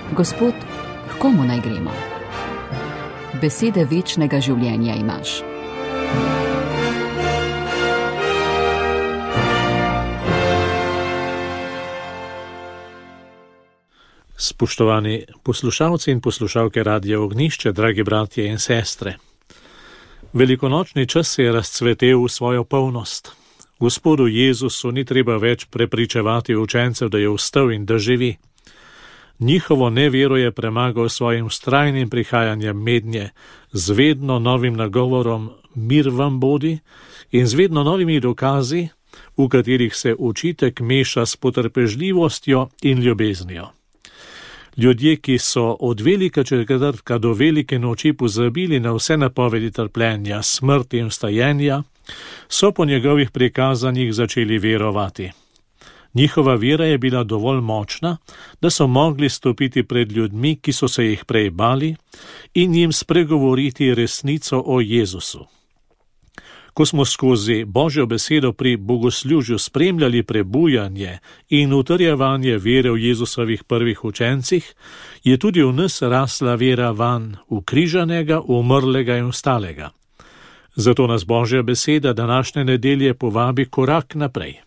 Gospod, k komu naj gremo? Besede večnega življenja imaš. Spoštovani poslušalci in poslušalke Radia Ognjišče, dragi bratje in sestre. Velikonočni čas je razcvetel v svojo polnost. Gospodu Jezusu ni treba več prepričevati učencev, da je vstal in da živi. Njihovo nevero je premagal svojim vztrajnim prihajanjem mednje, z vedno novim nagovorom mir vam bodi in z vedno novimi dokazi, v katerih se učitek meša s potrpežljivostjo in ljubeznijo. Ljudje, ki so od velika četrtka do velike noči pozabili na vse napovedi trpljenja, smrti in vstajenja, so po njegovih prikazanjih začeli verovati. Njihova vera je bila dovolj močna, da so mogli stopiti pred ljudmi, ki so se jih prej bali, in jim spregovoriti resnico o Jezusu. Ko smo skozi Božjo besedo pri bogoslužju spremljali prebujanje in utrjevanje vere v Jezusovih prvih učencih, je tudi v nas rasla vera vanj, ukrižanega, umrlega in vstalega. Zato nas Božja beseda današnje nedelje povabi korak naprej.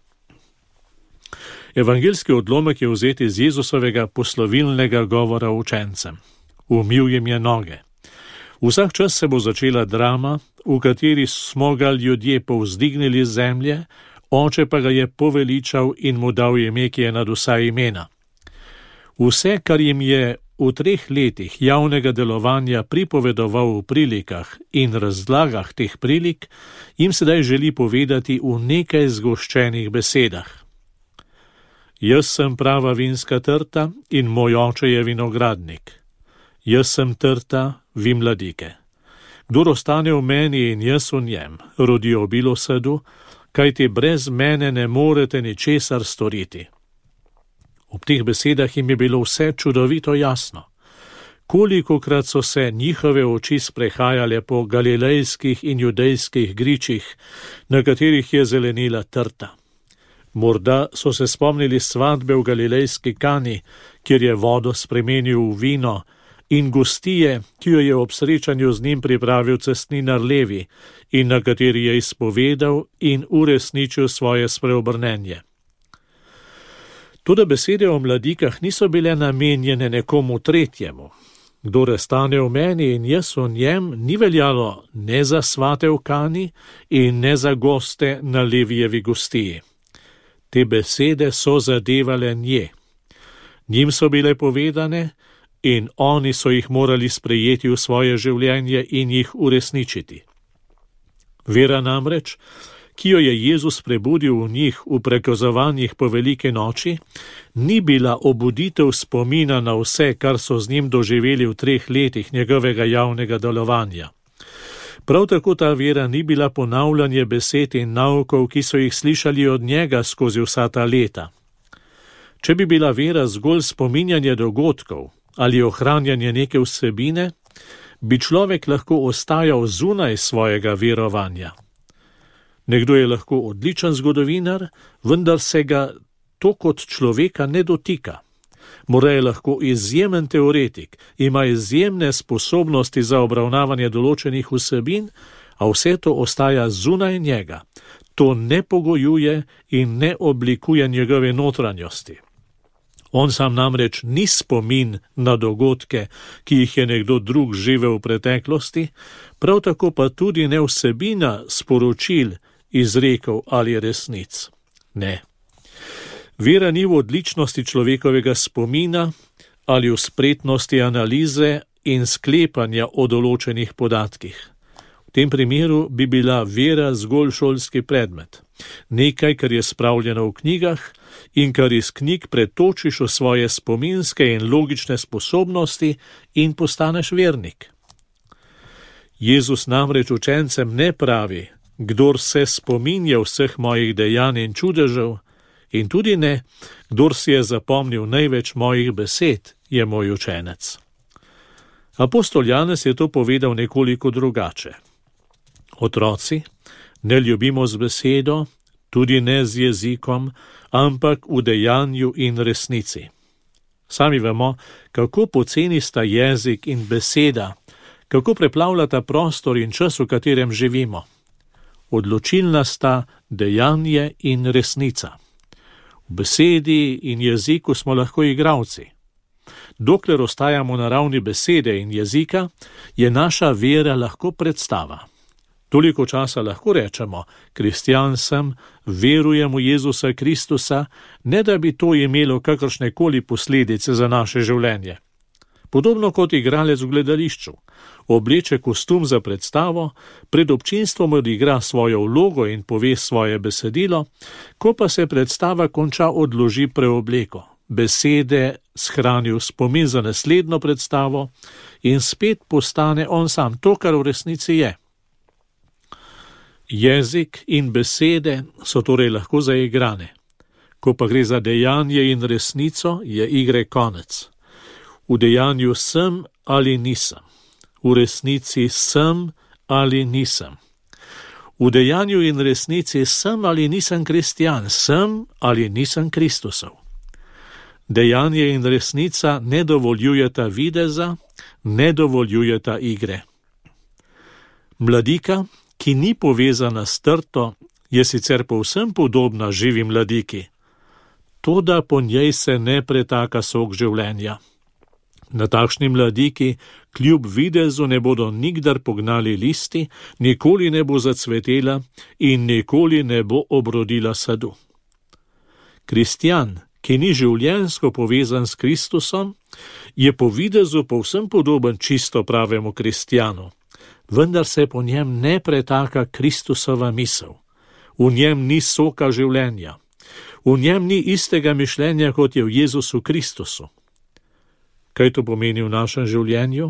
Evangeljski odlomek je vzet iz Jezusovega poslovilnega govora učencem. Umil jim je noge. Vsak čas se bo začela drama, v kateri smo ga ljudje povzdignili z zemlje, oče pa ga je poveličal in mu dal ime, ki je nad vsa imena. Vse, kar jim je v 3 letih javnega delovanja pripovedoval v prilikah in razlagah teh prilik, jim sedaj želi povedati v nekaj zgoščenih besedah. Jaz sem prava vinska trta in moj oče je vinogradnik. Jaz sem trta, vi mladike. Kdor ostane v meni in jaz v njem, rodi obilo sadu, kajti brez mene ne morete ničesar storiti. Ob teh besedah jim je bilo vse čudovito jasno. Kolikokrat so se njihove oči sprehajale po galilejskih in judejskih gričih, na katerih je zelenila trta. Morda so se spomnili svatbe v galilejski Kani, kjer je vodo spremenil v vino, in gostije, ki jo je ob srečanju z njim pripravil cestninar Levi in na kateri je izpovedal in uresničil svoje spreobrnenje. Toda besede o mladikah niso bile namenjene nekomu tretjemu. Kdor ostane v meni in jaz v njem, ni veljalo ne za svate v Kani in ne za goste na Levijevi gostiji. Te besede so zadevale nje. Njim so bile povedane in oni so jih morali sprejeti v svoje življenje in jih uresničiti. Vera namreč, ki jo je Jezus prebudil v njih v prekazovanjih po velike noči, ni bila obuditev spomina na vse, kar so z njim doživeli v 3 letih njegovega javnega delovanja. Prav tako ta vera ni bila ponavljanje besed in naukov, ki so jih slišali od njega skozi vsa ta leta. Če bi bila vera zgolj spominjanje dogodkov ali ohranjanje neke vsebine, bi človek lahko ostajal zunaj svojega verovanja. Nekdo je lahko odličen zgodovinar, vendar se ga to kot človeka ne dotika. Morda je lahko izjemen teoretik, ima izjemne sposobnosti za obravnavanje določenih vsebin, a vse to ostaja zunaj njega. To ne pogojuje in ne oblikuje njegove notranjosti. On sam namreč ni spomin na dogodke, ki jih je nekdo drug živel v preteklosti, prav tako pa tudi ne vsebina sporočil, izrekov ali resnic. Ne. Vera ni v odličnosti človekovega spomina ali v spretnosti analize in sklepanja o določenih podatkih. V tem primeru bi bila vera zgolj šolski predmet. Nekaj, kar je spravljeno v knjigah in kar iz knjig pretočiš v svoje spominske in logične sposobnosti in postaneš vernik. Jezus namreč učencem ne pravi, kdor se spominja vseh mojih dejanj in čudežev, in tudi ne, kdor si je zapomnil največ mojih besed, je moj učenec. Apostol Janez je to povedal nekoliko drugače. Otroci, ne ljubimo z besedo, tudi ne z jezikom, ampak v dejanju in resnici. Sami vemo, kako poceni sta jezik in beseda, kako preplavljata prostor in čas, v katerem živimo. Odločilna sta dejanje in resnica. V besedi in jeziku smo lahko igralci. Dokler ostajamo na ravni besede in jezika, je naša vera lahko predstava. Toliko časa lahko rečemo, kristjan sem, verujem v Jezusa Kristusa, ne da bi to imelo kakršnekoli posledice za naše življenje. Podobno kot igralec v gledališču. Obleče kostum za predstavo, pred občinstvom odigra svojo vlogo in pove svoje besedilo, ko pa se predstava konča, odloži preobleko. Besede shrani v spomin za naslednjo predstavo in spet postane on sam to, kar v resnici je. Jezik in besede so torej lahko zaigrane. Ko pa gre za dejanje in resnico, je igre konec. V dejanju sem ali nisem. V resnici sem ali nisem. V dejanju in resnici sem ali nisem kristjan, sem ali nisem Kristusov. Dejanje in resnica ne dovoljujeta videza, ne dovoljujeta igre. Mladika, ki ni povezana s trto, je sicer povsem podobna živi mladiki, toda po njej se ne pretaka sok življenja. Na takšni mladiki kljub videzu ne bodo nikdar pognali listi, nikoli ne bo zacvetela in nikoli ne bo obrodila sadu. Kristjan, ki ni življenjsko povezan s Kristusom, je po videzu povsem podoben čisto pravemu kristjanu, vendar se po njem ne pretaka Kristusova misel. V njem ni soka življenja. V njem ni istega mišljenja, kot je v Jezusu Kristusu. Kaj to pomeni v našem življenju?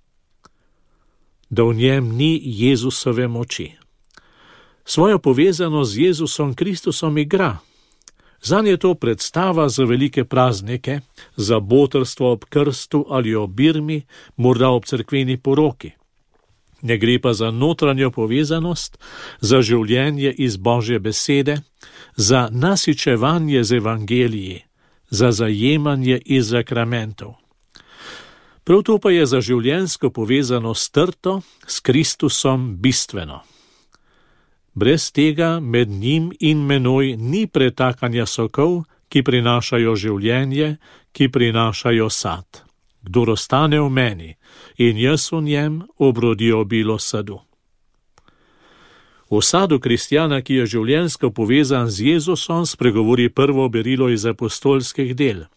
Da v njem ni Jezusove moči. Svojo povezanost z Jezusom Kristusom igra. Zanj je to predstava za velike praznike, za botrstvo ob krstu ali ob birmi, morda ob cerkveni poroki. Ne gre pa za notranjo povezanost, za življenje iz Božje besede, za nasičevanje z evangeliji, za zajemanje iz sakramentov. Prav to pa je za življenjsko povezanost trto s Kristusom bistveno. Brez tega med njim in menoj ni pretakanja sokov, ki prinašajo življenje, ki prinašajo sad. Kdor ostane v meni in jaz v njem, obrodi obilo sadu. O sadu kristjana, ki je življenjsko povezan z Jezusom, spregovori prvo berilo iz apostolskih del.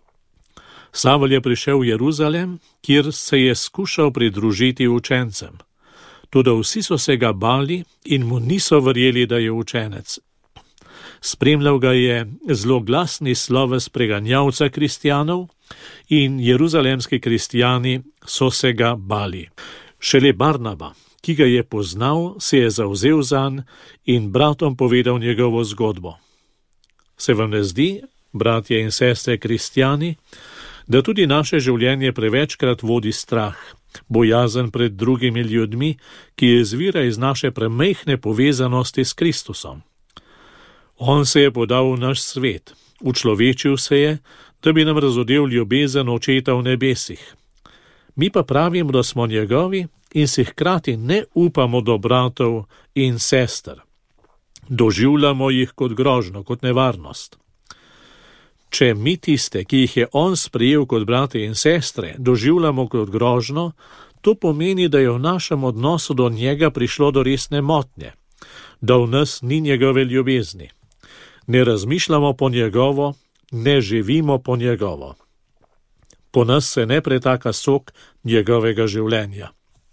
Savel je prišel v Jeruzalem, kjer se je skušal pridružiti učencem. Toda vsi so se ga bali in mu niso verjeli, da je učenec. Spremljal ga je zloglasni sloves preganjavca kristjanov in jeruzalemski kristjani so se ga bali. Šele Barnaba, ki ga je poznal, se je zavzel zanj in bratom povedal njegovo zgodbo. Se vam ne zdi, bratje in sestre kristjani, da tudi naše življenje prevečkrat vodi strah, bojazen pred drugimi ljudmi, ki izvira iz naše premejhne povezanosti s Kristusom? On se je podal v naš svet, učlovečil se je, da bi nam razodel ljubezen očeta v nebesih. Mi pa pravimo, da smo njegovi in si hkrati ne upamo do bratov in sester. Doživljamo jih kot grožnjo, kot nevarnost. Če mi tiste, ki jih je on sprejel kot brate in sestre, doživljamo kot grožnjo, to pomeni, da je v našem odnosu do njega prišlo do resne motnje, da v nas ni njegove ljubezni. Ne razmišljamo po njegovo, ne živimo po njegovo. Po nas se ne pretaka sok njegovega življenja.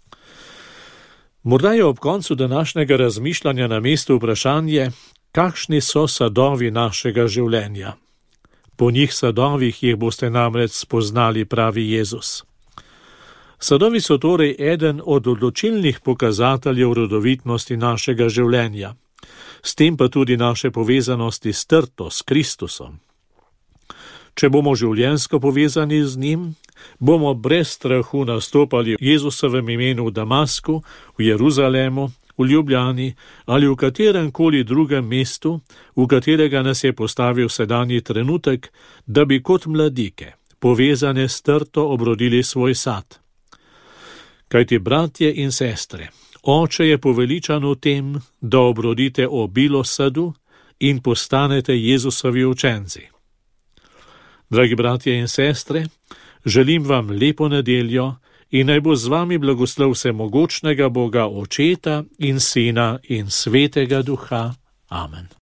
Morda je ob koncu današnjega razmišljanja na mestu vprašanje, kakšni so sadovi našega življenja. Po njih sadovih jih boste namreč spoznali, pravi Jezus. Sadovi so torej eden od odločilnih pokazateljev rodovitnosti našega življenja, s tem pa tudi naše povezanosti s trto, s Kristusom. Če bomo življenjsko povezani z njim, bomo brez strahu nastopali v Jezusovem imenu v Damasku, v Jeruzalemu, v Ljubljani ali v katerem koli drugem mestu, v katerega nas je postavil sedanji trenutek, da bi kot mladike, povezane s trto, obrodili svoj sad. Kajti, bratje in sestre, Oče je poveličan v tem, da obrodite obilo sadu in postanete Jezusovi učenci. Dragi bratje in sestre, želim vam lepo nedeljo in naj bo z vami blagoslov vsemogočnega Boga Očeta in Sina in Svetega Duha. Amen.